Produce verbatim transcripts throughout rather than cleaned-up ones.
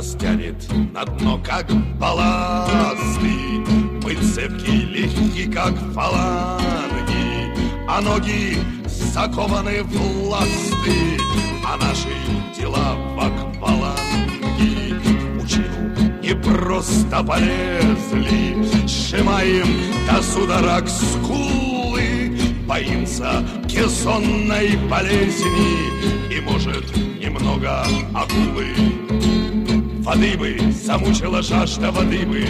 нас тянет на дно, как балласты. Мы цепки, легки, как фаланги, а ноги закованы в ласты, а наши дела в акваланги. В пучину не просто полезли, сжимаем до судорог скулы, боимся кессонной болезни и, может, немного акулы. Воды бы, замучила жажда воды бы.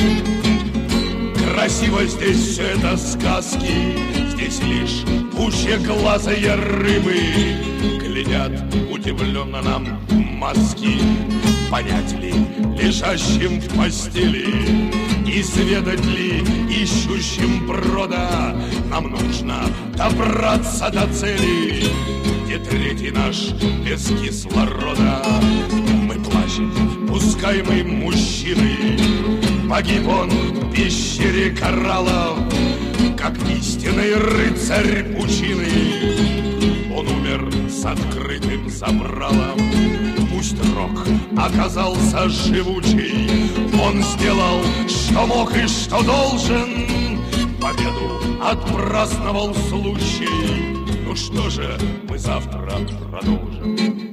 Красиво здесь все это сказки, здесь лишь пуще глазые рыбы глядят удивленно нам в маски. Понять ли лежащим в постели, изведать ли ищущим брода, нам нужно добраться до цели, где третий наш без кислорода. Мы плачем, пускаемый мужчиной, погиб он в пещере кораллов, как истинный рыцарь пучины. Он умер с открытым забралом. Пусть рок оказался живучий, он сделал, что мог и что должен, победу отпраздновал случай. Ну что же, мы завтра продолжим.